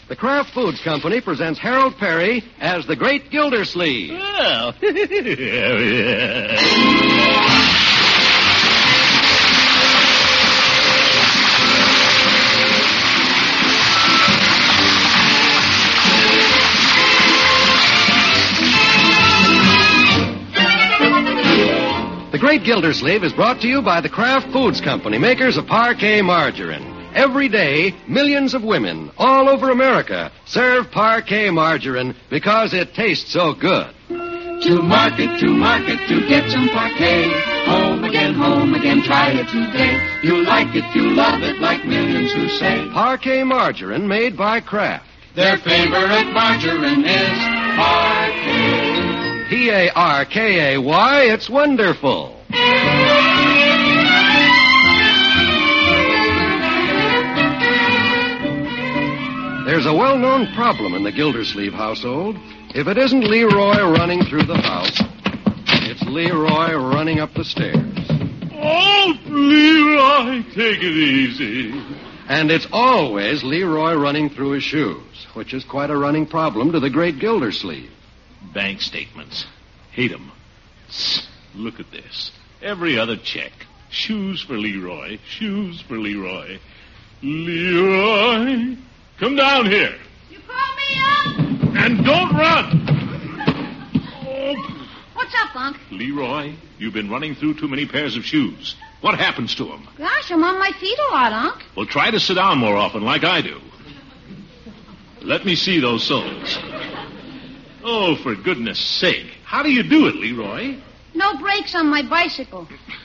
The Kraft Foods Company presents Harold Perry as the Great Gildersleeve. Oh. The Great Gildersleeve is brought to you by the Kraft Foods Company, makers of Parquet margarine. Every day, millions of women all over America serve Parquet margarine because it tastes so good. To market, to get some Parquet. Home again, try it today. You'll like it, you'll love it, like millions who say. Parquet margarine made by Kraft. Their favorite margarine is Parquet. Parkay, it's wonderful. There's a well-known problem in the Gildersleeve household. If it isn't Leroy running through the house, it's Leroy running up the stairs. Oh, Leroy, take it easy. And it's always Leroy running through his shoes, which is quite a running problem to the Great Gildersleeve. Bank statements. Hate 'em. Look at this. Every other check. Shoes for Leroy. Shoes for Leroy. Leroy, come down here. You called me up? And don't run. Oh. What's up, Unc? Leroy, you've been running through too many pairs of shoes. What happens to them? Gosh, I'm on my feet a lot, Unc. Well, try to sit down more often like I do. Let me see those soles. Oh, for goodness sake. How do you do it, Leroy? No brakes on my bicycle.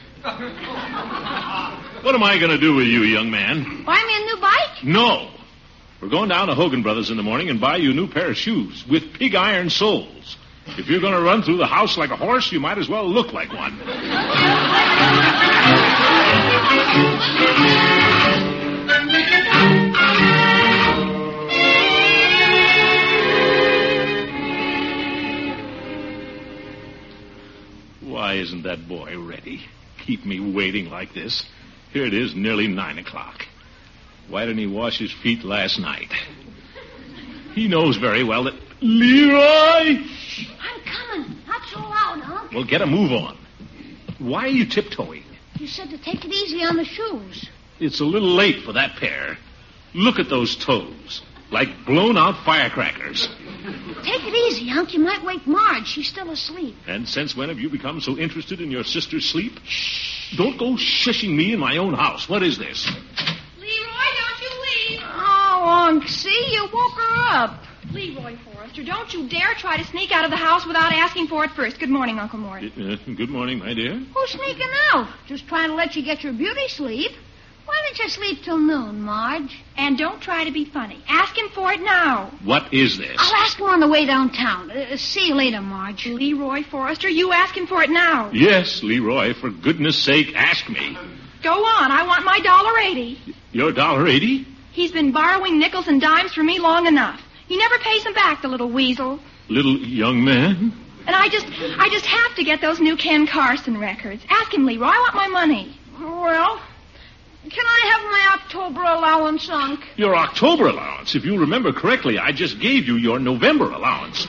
What am I going to do with you, young man? Buy me a new bike? No. We're going down to Hogan Brothers in the morning and buy you a new pair of shoes with pig iron soles. If you're going to run through the house like a horse, you might as well look like one. Why isn't that boy ready? Keep me waiting like this. Here it is, nearly 9 o'clock. Why didn't he wash his feet last night? He knows very well that... Leroy! I'm coming. Not so loud, Unc. Well, get a move on. Why are you tiptoeing? You said to take it easy on the shoes. It's a little late for that pair. Look at those toes. Like blown-out firecrackers. Take it easy, Unc. You might wake Marge. She's still asleep. And since when have you become so interested in your sister's sleep? Shh. Don't go shushing me in my own house. What is this? Leroy, don't you leave. Oh, Unc, see? You woke her up. Leroy Forrester, don't you dare try to sneak out of the house without asking for it first. Good morning, Uncle Mort. Good morning, my dear. Who's sneaking out? Just trying to let you get your beauty sleep. Why didn't you sleep till noon, Marge? And don't try to be funny. Ask him for it now. What is this? I'll ask him on the way downtown. See you later, Marge. Leroy Forrester, you ask him for it now. Yes, Leroy, for goodness sake, ask me. Go on. I want my $1.80. Your $1.80? He's been borrowing nickels and dimes from me long enough. He never pays them back, the little weasel. Little young man? And I just have to get those new Ken Carson records. Ask him, Leroy. I want my money. Well, can I have my October allowance, Unc? Your October allowance? If you remember correctly, I just gave you your November allowance.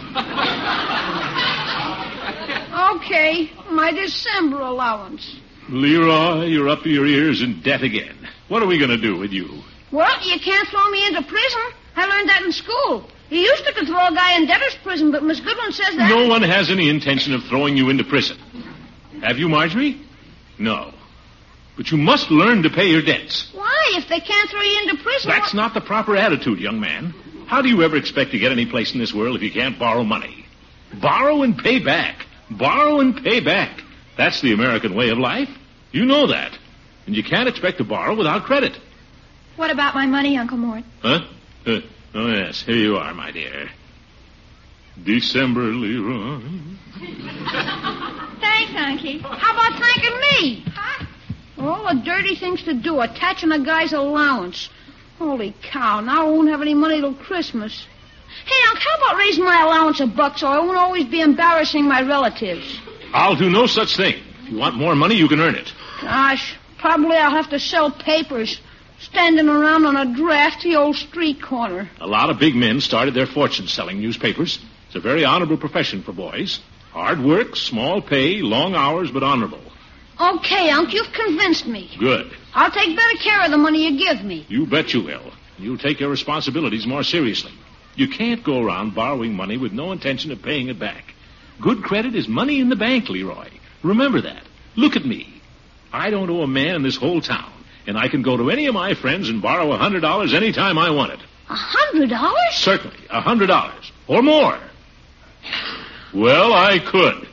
Okay, my December allowance. Leroy, you're up to your ears in debt again. What are we going to do with you? Well, you can't throw me into prison. I learned that in school. You used to throw a guy in debtor's prison, but Miss Goodwin says that... No one has any intention of throwing you into prison. Have you, Marjorie? No. But you must learn to pay your debts. Why? If they can't throw you into prison... That's not the proper attitude, young man. How do you ever expect to get any place in this world if you can't borrow money? Borrow and pay back. Borrow and pay back. That's the American way of life. You know that. And you can't expect to borrow without credit. What about my money, Uncle Mort? Huh? Oh, yes. Here you are, my dear. December, Leroy. Thanks, Unky. How about thanking me? Huh? All the dirty things to do, attaching a guy's allowance. Holy cow, now I won't have any money till Christmas. Hey, Unc, how about raising my allowance $1 so I won't always be embarrassing my relatives? I'll do no such thing. If you want more money, you can earn it. Gosh, probably I'll have to sell papers. Standing around on a drafty old street corner. A lot of big men started their fortunes selling newspapers. It's a very honorable profession for boys. Hard work, small pay, long hours, but honorable. Okay, Unc, you've convinced me. Good. I'll take better care of the money you give me. You bet you will. You'll take your responsibilities more seriously. You can't go around borrowing money with no intention of paying it back. Good credit is money in the bank, Leroy. Remember that. Look at me. I don't owe a man in this whole town, and I can go to any of my friends and borrow $100 any time I want it. $100? Certainly, $100 or more. Well, I could.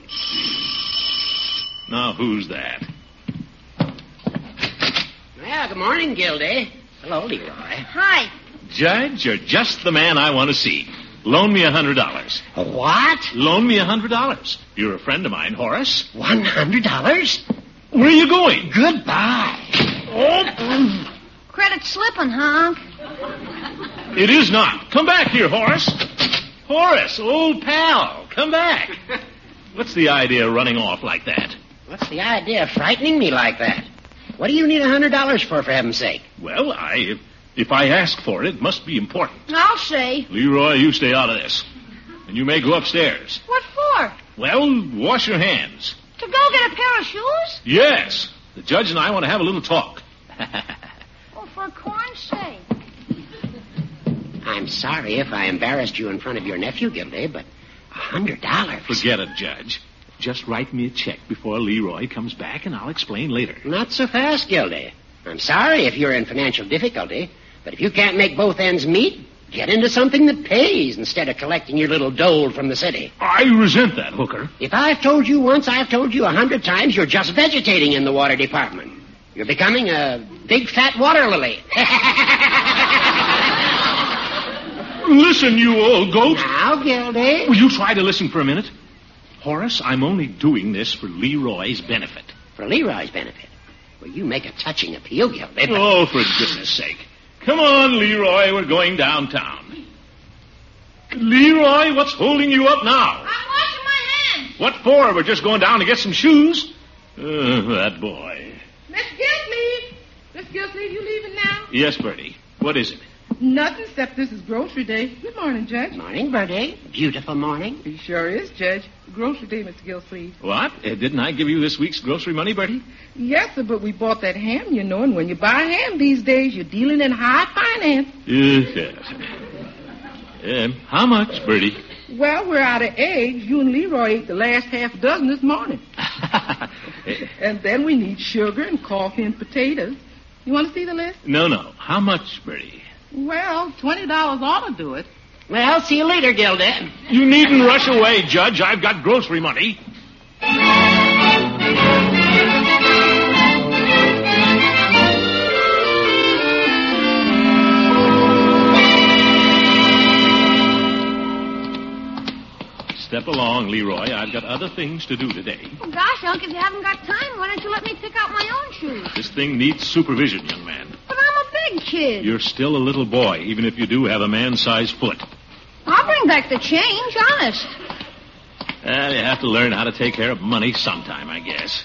Now, who's that? Well, good morning, Gildy. Hello, Leroy. Hi. Judge, you're just the man I want to see. Loan me $100. What? Loan me $100. You're a friend of mine, Horace. $100? Where are you going? Goodbye. Oh, Credit slipping, huh, Unc? it is not. Come back here, Horace. Horace, old pal, come back. What's the idea of running off like that? What's the idea of frightening me like that? What do you need $100 for heaven's sake? Well, if I ask for it, it must be important. I'll say. Leroy, you stay out of this. And you may go upstairs. What for? Well, wash your hands. To go get a pair of shoes? Yes. The judge and I want to have a little talk. Oh, for corn's sake. I'm sorry if I embarrassed you in front of your nephew, Gildy, but $100? Forget it, Judge. Just write me a check before Leroy comes back, and I'll explain later. Not so fast, Gildy. I'm sorry if you're in financial difficulty, but if you can't make both ends meet, get into something that pays instead of collecting your little dole from the city. I resent that, Hooker. If I've told you once, I've told you 100 times, you're just vegetating in the water department. You're becoming a big fat water lily. Listen, you old goat. Now, Gildy. Will you try to listen for a minute? Horace, I'm only doing this for Leroy's benefit. For Leroy's benefit. Well, you make a touching appeal, Gildy. But... Oh, for goodness sake. Come on, Leroy, we're going downtown. Leroy, what's holding you up now? I'm washing my hands. What for? We're just going down to get some shoes. That boy. Miss Gilsleeve! Miss Gilsleeve, you leaving now? Yes, Bertie. What is it? Nothing except this is grocery day. Good morning, Judge. Morning, Bertie. Beautiful morning. He sure is, Judge. Grocery day, Miss Gilsleeve. What? Didn't I give you this week's grocery money, Bertie? Yes, sir, but we bought that ham, you know, and when you buy ham these days, you're dealing in high finance. Yes. How much, Bertie? Well, we're out of eggs. You and Leroy ate the last half dozen this morning. And then we need sugar and coffee and potatoes. You want to see the list? No. How much, Bertie? Well, $20 ought to do it. Well, see you later, Gildy. You needn't rush away, Judge. I've got grocery money. Step along, Leroy. I've got other things to do today. Oh, gosh, Unc, if you haven't got time, why don't you let me pick out my own shoes? This thing needs supervision, young man. But I'm a big kid. You're still a little boy, even if you do have a man-sized foot. I'll bring back the change, honest. Well, you have to learn how to take care of money sometime, I guess.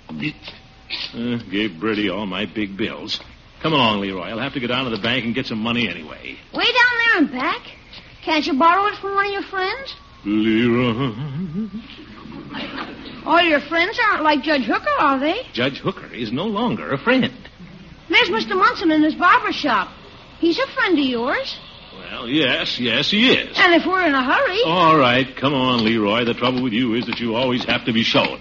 Gave Bertie all my big bills. Come along, Leroy. I'll have to go down to the bank and get some money anyway. Way down there and back? Can't you borrow it from one of your friends? Leroy. All your friends aren't like Judge Hooker, are they? Judge Hooker is no longer a friend. There's Mr. Munson in his barber shop. He's a friend of yours. Well, yes, he is. And if we're in a hurry... All right, come on, Leroy. The trouble with you is that you always have to be shown.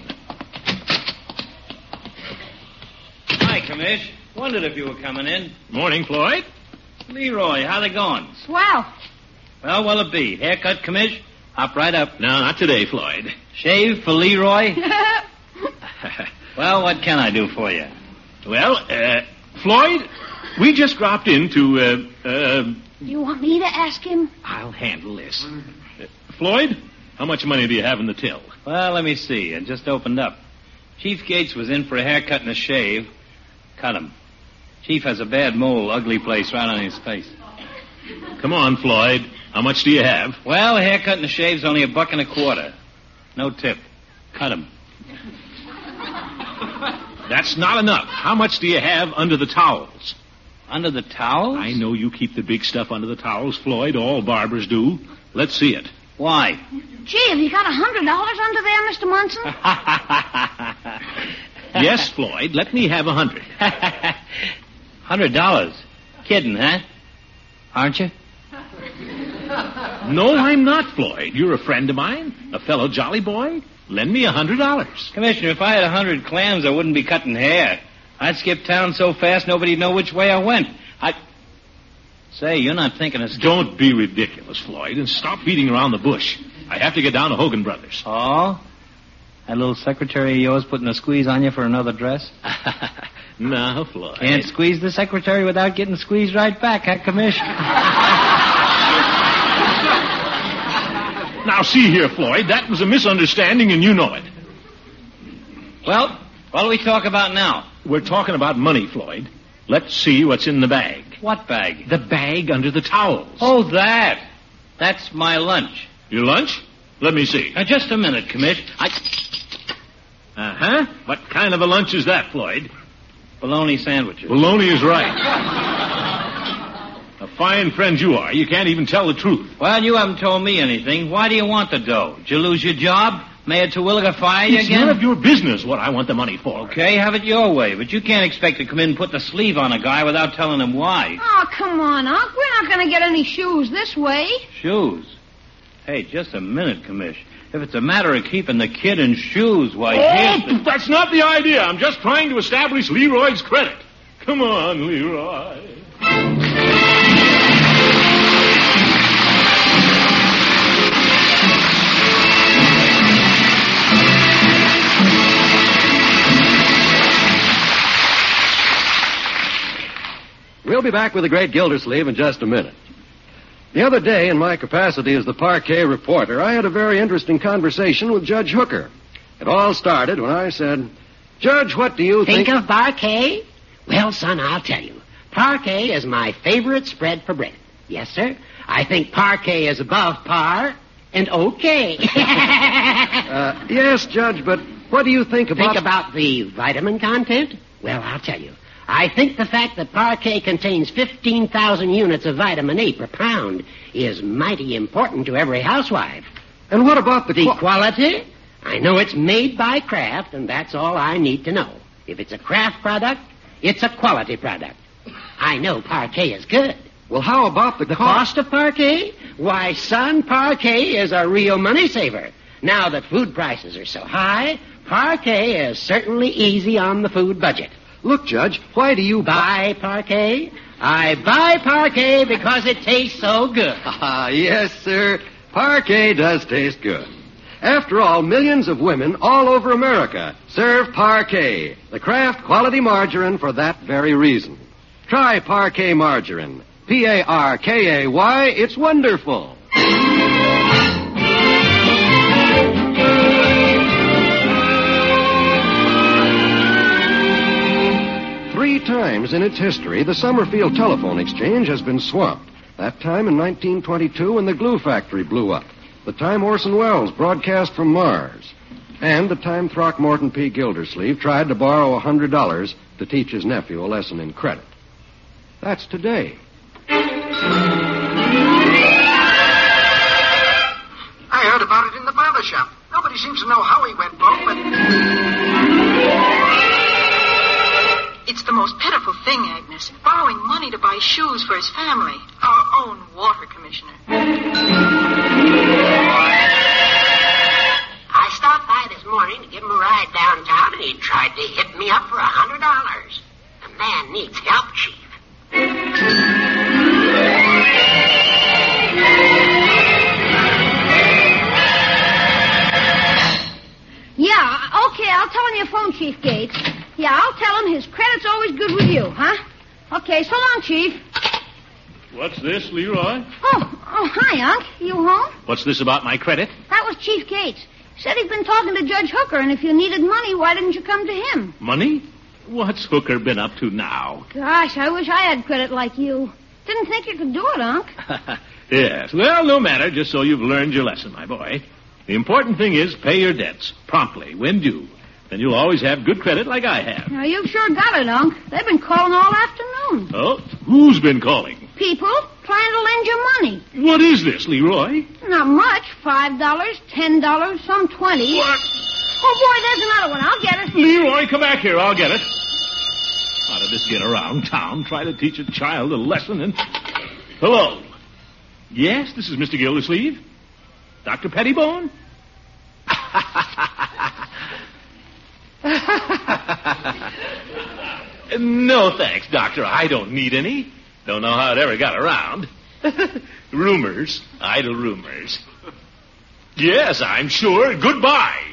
Hi, Commish. Wondered if you were coming in. Morning, Floyd. Leroy, how they going? Swell. Well, what'll it be? Haircut, Commish? Hop right up. No, not today, Floyd. Shave for Leroy? Well, what can I do for you? Well, Floyd, we just dropped in to, You want me to ask him? I'll handle this. Floyd, how much money do you have in the till? Well, let me see. It just opened up. Chief Gates was in for a haircut and a shave. Cut him. Chief has a bad mole, ugly place right on his face. Come on, Floyd. How much do you have? Well, a haircut and a shave's only $1.25. No tip. Cut him. That's not enough. How much do you have under the towels? Under the towels? I know you keep the big stuff under the towels, Floyd. All barbers do. Let's see it. Why? Gee, have you got $100 under there, Mr. Munson? Yes, Floyd. Let me have 100. $100? Kidding, huh? Aren't you? No, I'm not, Floyd. You're a friend of mine, a fellow jolly boy. Lend me $100. Commissioner, if I had 100 clams, I wouldn't be cutting hair. I'd skip town so fast nobody'd know which way I went. Say, you're not thinking of... Don't be ridiculous, Floyd, and stop beating around the bush. I have to get down to Hogan Brothers. Oh? That little secretary of yours putting a squeeze on you for another dress? No, Floyd. Can't squeeze the secretary without getting squeezed right back, huh, Commissioner? Now, see here, Floyd, that was a misunderstanding, and you know it. Well, what do we talk about now? We're talking about money, Floyd. Let's see what's in the bag. What bag? The bag under the towels. Oh, that. That's my lunch. Your lunch? Let me see. Now, just a minute, Commish. Uh-huh. What kind of a lunch is that, Floyd? Bologna sandwiches. Bologna is right. A fine friend you are. You can't even tell the truth. Well, you haven't told me anything. Why do you want the dough? Did you lose your job? Mayor Terwilliger fire you again? It's none of your business what I want the money for. Okay, have it your way. But you can't expect to come in and put the sleeve on a guy without telling him why. Oh, come on, Unc. We're not going to get any shoes this way. Shoes? Hey, just a minute, Commish. If it's a matter of keeping the kid in shoes, why, that's not the idea. I'm just trying to establish Leroy's credit. Come on, Leroy. We'll be back with the great Gildersleeve in just a minute. The other day, in my capacity as the Parquet reporter, I had a very interesting conversation with Judge Hooker. It all started when I said, Judge, what do you think... Think of parquet? Well, son, I'll tell you. Parquet is my favorite spread for bread. Yes, sir. I think parquet is above par and okay. Yes, Judge, but what do you think about... Think about the vitamin content? Well, I'll tell you. I think the fact that parquet contains 15,000 units of vitamin A per pound is mighty important to every housewife. And what about the quality? I know it's made by Kraft, and that's all I need to know. If it's a Kraft product, it's a quality product. I know parquet is good. Well, how about the cost of parquet? Why, son, parquet is a real money saver. Now that food prices are so high, parquet is certainly easy on the food budget. Look, Judge, why do you buy parquet? I buy parquet because it tastes so good. Yes, sir. Parquet does taste good. After all, millions of women all over America serve Parquet, the Kraft quality margarine, for that very reason. Try Parquet margarine. Parkay. It's wonderful. 3 times in its history, the Summerfield Telephone Exchange has been swamped. That time in 1922 when the glue factory blew up. The time Orson Welles broadcast from Mars. And the time Throckmorton P. Gildersleeve tried to borrow $100 to teach his nephew a lesson in credit. That's today. I heard about it in the barber shop. Nobody seems to know how he went broke, but... It's the most pitiful thing, Agnes. Borrowing money to buy shoes for his family. Our own water commissioner. I stopped by this morning to give him a ride downtown, and he tried to hit me up for $100. The man needs help, Chief. Yeah, okay, I'll tell him your phone, Chief Gates. Yeah, I'll tell him his credit's always good with you, huh? Okay, so long, Chief. What's this, Leroy? Oh, hi, Unc. You home? What's this about my credit? That was Chief Gates. Said he'd been talking to Judge Hooker, and if you needed money, why didn't you come to him? Money? What's Hooker been up to now? Gosh, I wish I had credit like you. Didn't think you could do it, Unc. Yes, well, no matter, just so you've learned your lesson, my boy. The important thing is pay your debts promptly, when due. Then you'll always have good credit like I have. Now, you've sure got it, Unc. They've been calling all afternoon. Oh, who's been calling? People trying to lend you money. What is this, Leroy? Not much. $5, $10, some 20. What? Oh, boy, there's another one. I'll get it. Leroy, come back here. I'll get it. How did this get around town? Try to teach a child a lesson and... Hello. Yes, this is Mr. Gildersleeve. Dr. Pettibone? No, thanks, Doctor. I don't need any. Don't know how it ever got around. Rumors. Idle rumors. Yes, I'm sure. Goodbye.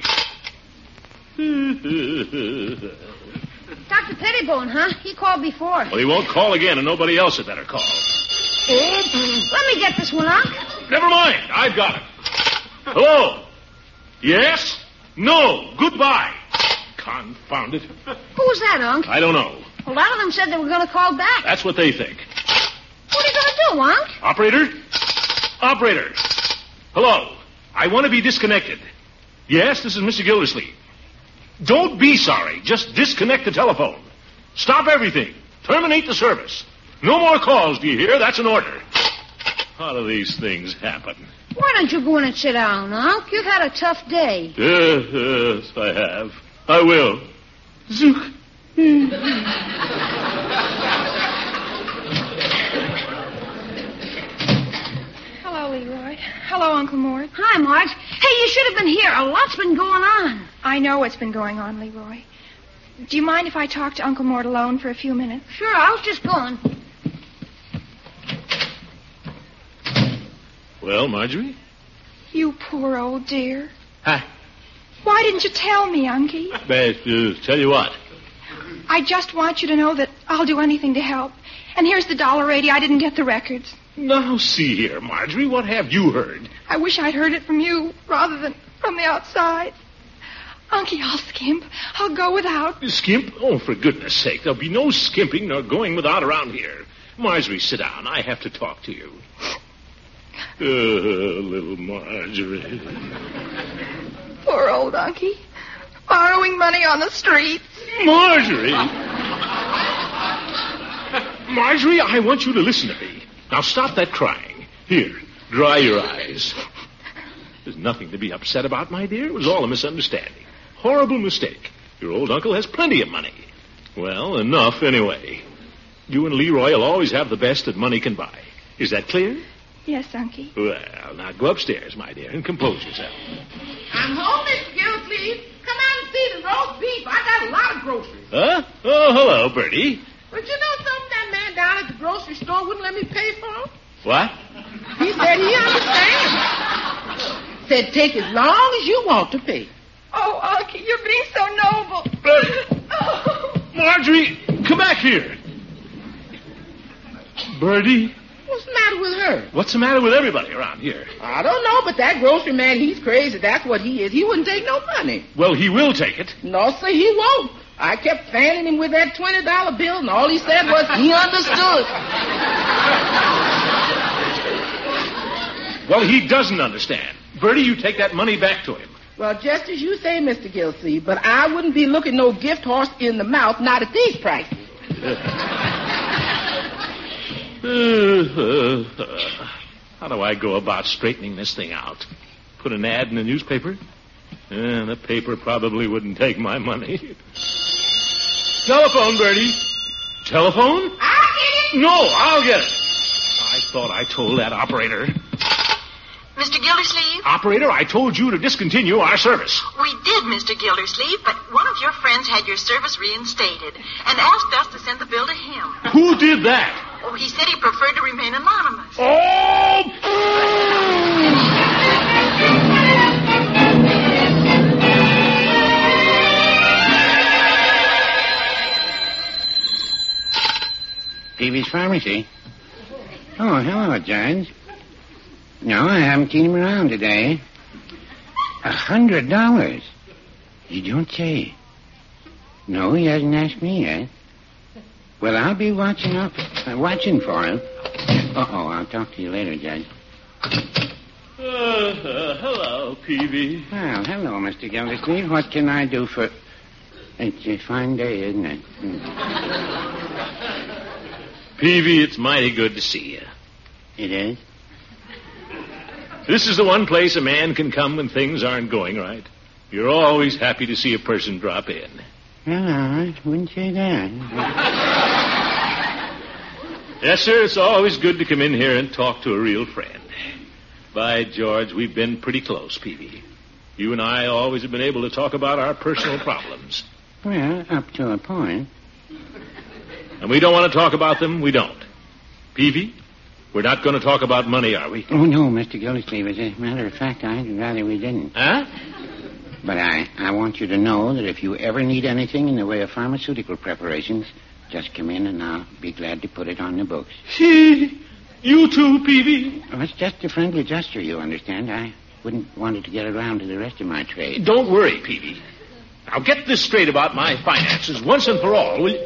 Dr. Pettibone, huh? He called before. Well, he won't call again, and nobody else had better call. Let me get this one, Unc. Never mind. I've got it. Hello? Yes? No. Goodbye. Confound it. Who's that, Unc? I don't know. A lot of them said they were going to call back. That's what they think. What are you going to do, Unc? Operator? Operator. Hello. I want to be disconnected. Yes, this is Mr. Gildersleeve. Don't be sorry. Just disconnect the telephone. Stop everything. Terminate the service. No more calls, do you hear? That's an order. How do these things happen? Why don't you go in and sit down, Unc? You've had a tough day. Yes, I have. I will. Zook. Hello, Leroy. Hello, Uncle Mort. Hi, Marge. Hey, you should have been here. A lot's been going on. I know what's been going on, Leroy. Do you mind if I talk to Uncle Mort alone for a few minutes? Sure, I was just going. Well, Marjorie? You poor old dear. Hi. Why didn't you tell me, Unky? Tell you what. I just want you to know that I'll do anything to help. And here's the $1.80. I didn't get the records. Now, see here, Marjorie, what have you heard? I wish I'd heard it from you rather than from the outside. Unky, I'll skimp. I'll go without. Skimp? Oh, for goodness sake, there'll be no skimping nor going without around here. Marjorie, sit down. I have to talk to you. Little Marjorie. Poor old Unky. Borrowing money on the streets. Marjorie! Marjorie, I want you to listen to me. Now stop that crying. Here, dry your eyes. There's nothing to be upset about, my dear. It was all a misunderstanding. Horrible mistake. Your old uncle has plenty of money. Well, enough anyway. You and Leroy will always have the best that money can buy. Is that clear? Yes, Unky. Well, now go upstairs, my dear, and compose yourself. I'm home, Mr. Gildersleeve. Come out and see the roast beef. I got a lot of groceries. Huh? Oh, hello, Bertie. But you know something? That man down at the grocery store wouldn't let me pay for them. What? He said he understands. Said take as long as you want to pay. Oh, Unky, you're being so noble. Oh. Marjorie, come back here. Bertie? What's the matter with her? What's the matter with everybody around here? I don't know, but that grocery man, he's crazy. That's what he is. He wouldn't take no money. Well, he will take it. No, sir, he won't. I kept fanning him with that $20 bill, and all he said was he understood. Well, he doesn't understand. Bertie, you take that money back to him. Well, just as you say, Mr. Gildersleeve, but I wouldn't be looking no gift horse in the mouth, not at these prices. How do I go about straightening this thing out? Put an ad in the newspaper? The paper probably wouldn't take my money. Telephone, Bertie. Telephone? I'll get it. No, I'll get it. I thought I told that operator. Mr. Gildersleeve? Operator, I told you to discontinue our service. We did, Mr. Gildersleeve, but one of your friends had your service reinstated and asked us to send the bill to him. Who did that? Oh, he said he preferred to remain anonymous. Oh! Peavy's Pharmacy. Oh, hello, Judge. No, I haven't seen him around today. $100? You don't say. No, he hasn't asked me yet. Well, I'll be watching for him. I'll talk to you later, Judge. Hello, Peavy. Well, hello, Mr. Gildersleeve. What can I do for... It's a fine day, isn't it? Peavy, it's mighty good to see you. It is? This is the one place a man can come when things aren't going right. You're always happy to see a person drop in. Well, I wouldn't say that. Yes, sir, it's always good to come in here and talk to a real friend. By George, we've been pretty close, Peavy. You and I always have been able to talk about our personal problems. Well, up to a point. And we don't want to talk about them, we don't. Peavy, we're not going to talk about money, are we? Oh, no, Mr. Gildersleeve. As a matter of fact, I'd rather we didn't. Huh? But I want you to know that if you ever need anything in the way of pharmaceutical preparations, just come in and I'll be glad to put it on the books. You too, Peavy? Oh, it's just a friendly gesture, you understand. I wouldn't want it to get around to the rest of my trade. Don't worry, Peavy. Now get this straight about my finances once and for all, will you?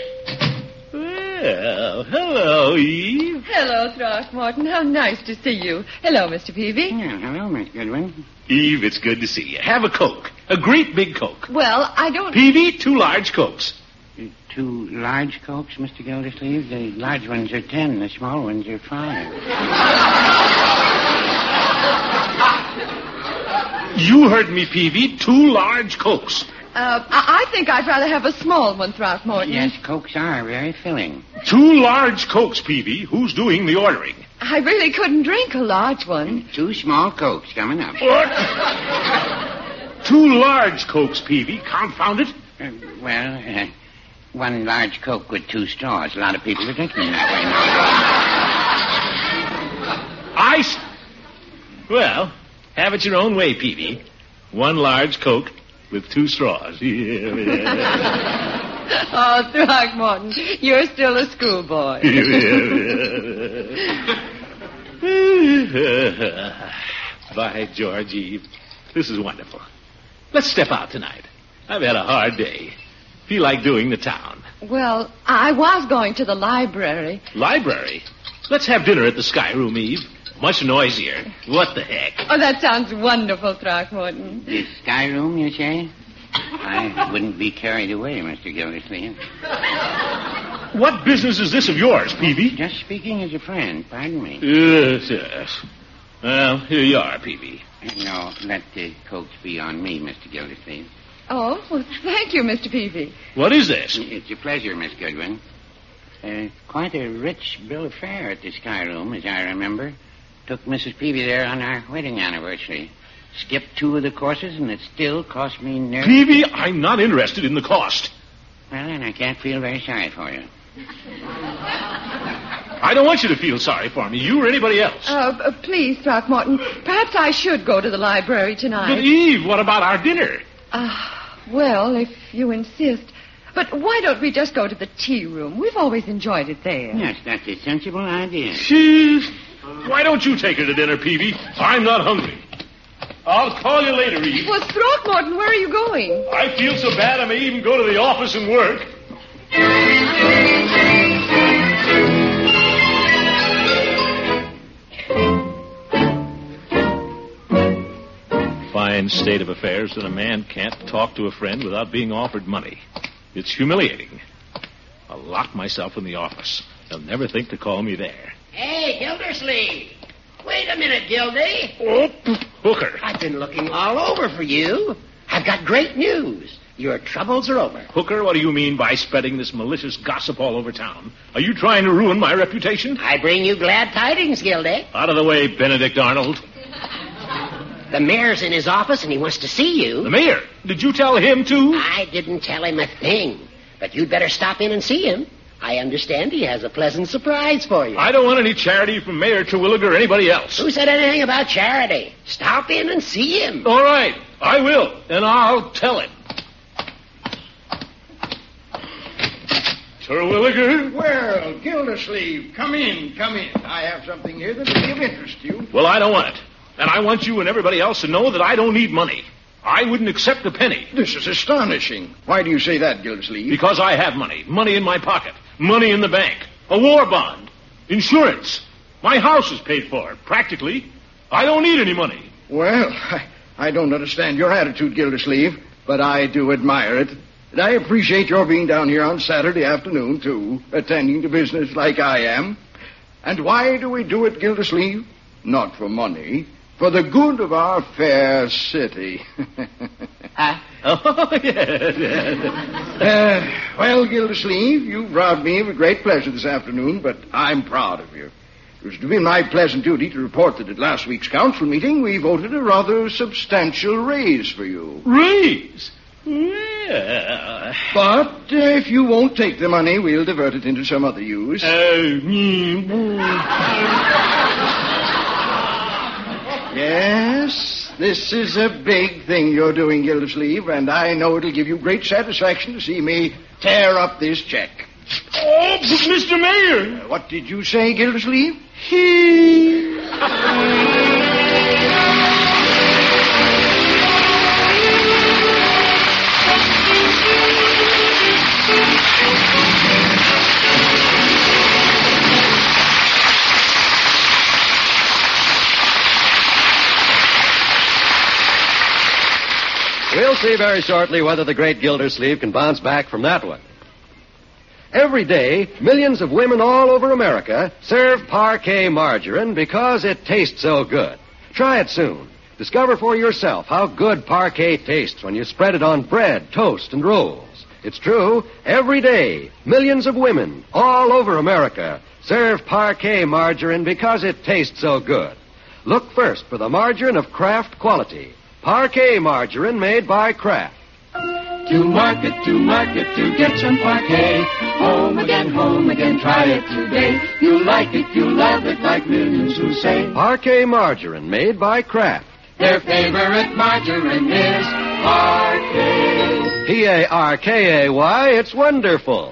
Well, hello, Eve. Hello, Throckmorton. How nice to see you. Hello, Mr. Peavy. Yeah, hello, Miss Goodwin. Eve, it's good to see you. Have a Coke. A great big Coke. Well, I don't... Peavy, 2 large Cokes. 2 large Cokes, Mr. Gildersleeve? The large ones are 10, the small ones are 5. You heard me, Peavy. 2 large Cokes. I think I'd rather have a small one, Throckmorton. Yes, Cokes are very filling. 2 large Cokes, Peavy. Who's doing the ordering? I really couldn't drink a large one. 2 small Cokes coming up. What? 2 large Cokes, Peavy. Confound it. Well, 1 large Coke with 2 straws. A lot of people are drinking that way now. Well, have it your own way, Peavy. 1 large Coke with 2 straws. Oh, Throckmorton, you're still a schoolboy. By George, Eve, this is wonderful. Let's step out tonight. I've had a hard day. Feel like doing the town. Well, I was going to the library. Library? Let's have dinner at the Sky Room, Eve. Much noisier. What the heck? Oh, that sounds wonderful, Throckmorton. The Sky Room, you say? I wouldn't be carried away, Mr. Gildersleeve. What business is this of yours, Peavy? Just speaking as a friend. Pardon me. Yes. Well, here you are, Peavy. No, let the Cokes be on me, Mr. Gildersleeve. Oh, well, thank you, Mr. Peavy. What is this? It's a pleasure, Miss Goodwin. Quite a rich bill of fare at the Sky Room, as I remember. Took Mrs. Peavy there on our wedding anniversary. Skipped 2 of the courses, and it still cost me nearly... Peavy, I'm not interested in the cost. Well, then I can't feel very sorry for you. I don't want you to feel sorry for me, you or anybody else. Please, Throckmorton, perhaps I should go to the library tonight. But, Eve, what about our dinner? Well, if you insist. But why don't we just go to the tea room? We've always enjoyed it there. Yes, that's a sensible idea. Why don't you take her to dinner, Peavy? I'm not hungry. I'll call you later, Eve. Well, Throckmorton, where are you going? I feel so bad I may even go to the office and work. Fine state of affairs that a man can't talk to a friend without being offered money. It's humiliating. I'll lock myself in the office. They'll never think to call me there. Hey, Gildersleeve. Wait a minute, Gildy. Oh, Hooker. I've been looking all over for you. I've got great news. Your troubles are over. Hooker, what do you mean by spreading this malicious gossip all over town? Are you trying to ruin my reputation? I bring you glad tidings, Gildy. Out of the way, Benedict Arnold. The mayor's in his office, and he wants to see you. The mayor? Did you tell him, too? I didn't tell him a thing. But you'd better stop in and see him. I understand he has a pleasant surprise for you. I don't want any charity from Mayor Terwilliger or anybody else. Who said anything about charity? Stop in and see him. All right, I will, and I'll tell him. Terwilliger? Well, Gildersleeve, come in. I have something here that will be of interest to you. Well, I don't want it. And I want you and everybody else to know that I don't need money. I wouldn't accept a penny. This is astonishing. Why do you say that, Gildersleeve? Because I have money. Money in my pocket. Money in the bank. A war bond. Insurance. My house is paid for, practically. I don't need any money. Well, I don't understand your attitude, Gildersleeve, but I do admire it. And I appreciate your being down here on Saturday afternoon, too, attending to business like I am. And why do we do it, Gildersleeve? Not for money. For the good of our fair city. Oh, yes. Well, Gildersleeve, you've robbed me of a great pleasure this afternoon, but I'm proud of you. It was to be my pleasant duty to report that at last week's council meeting we voted a rather substantial raise for you. Raise? Yeah. But if you won't take the money, we'll divert it into some other use. Yes, this is a big thing you're doing, Gildersleeve, and I know it'll give you great satisfaction to see me tear up this check. Oh, but Mr. Mayor! What did you say, Gildersleeve? We'll see very shortly whether the great Gildersleeve can bounce back from that one. Every day, millions of women all over America serve Parquet margarine because it tastes so good. Try it soon. Discover for yourself how good Parquet tastes when you spread it on bread, toast, and rolls. It's true, every day, millions of women all over America serve Parquet margarine because it tastes so good. Look first for the margarine of Kraft quality. Parquet margarine made by Kraft. To market, to get some Parquet. Home again, try it today. You'll like it, you'll love it, like millions who say. Parquet margarine made by Kraft. Their favorite margarine is Parquet. Parkay, it's wonderful.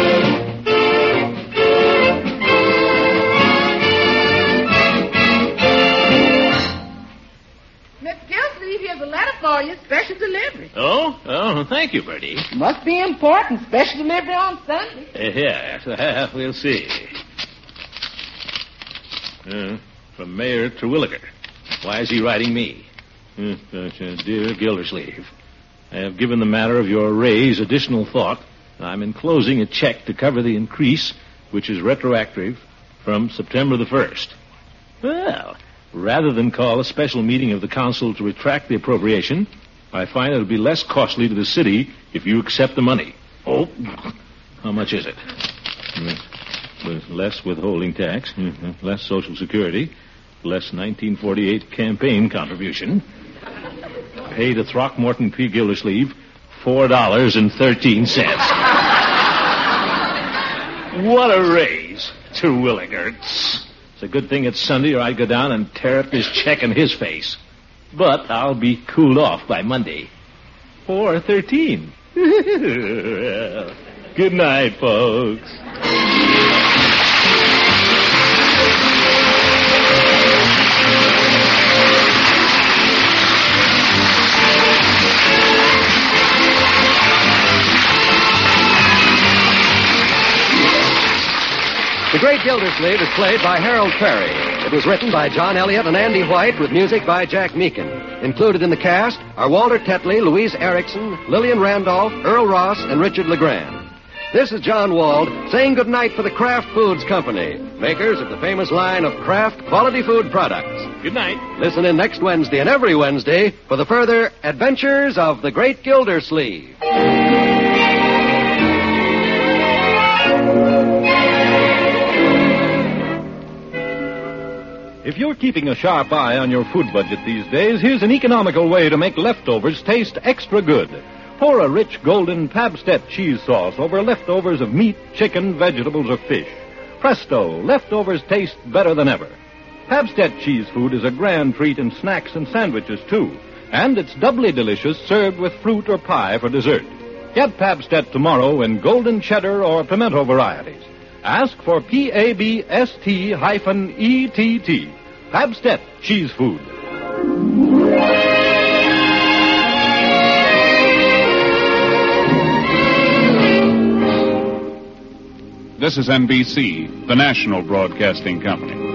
Here's a letter for you, special delivery. Oh, thank you, Bertie. Must be important, special delivery on Sunday. Yes, we'll see. From Mayor Terwilliger. Why is he writing me? Dear Gildersleeve, I have given the matter of your raise additional thought. I'm enclosing a check to cover the increase, which is retroactive from September the 1st. Well, rather than call a special meeting of the council to retract the appropriation, I find it'll be less costly to the city if you accept the money. Oh, how much is it? Less withholding tax, less Social Security, less 1948 campaign contribution. Pay to Throckmorton P. Gildersleeve $4.13. What a raise, Terwilliger. It's a good thing it's Sunday, or I'd go down and tear up this check in his face. But I'll be cooled off by Monday. 4:13. Good night, folks. The Great Gildersleeve is played by Harold Perry. It was written by John Elliott and Andy White with music by Jack Meakin. Included in the cast are Walter Tetley, Louise Erickson, Lillian Randolph, Earl Ross, and Richard LeGrand. This is John Wald saying goodnight for the Kraft Foods Company, makers of the famous line of Kraft quality food products. Good night. Listen in next Wednesday and every Wednesday for the further adventures of the Great Gildersleeve. If you're keeping a sharp eye on your food budget these days, here's an economical way to make leftovers taste extra good. Pour a rich golden Pabstet cheese sauce over leftovers of meat, chicken, vegetables, or fish. Presto, leftovers taste better than ever. Pabstet cheese food is a grand treat in snacks and sandwiches, too. And it's doubly delicious served with fruit or pie for dessert. Get Pabstet tomorrow in golden cheddar or pimento varieties. Ask for Pabst-ETT. Pabstet cheese food. This is NBC, the national broadcasting company.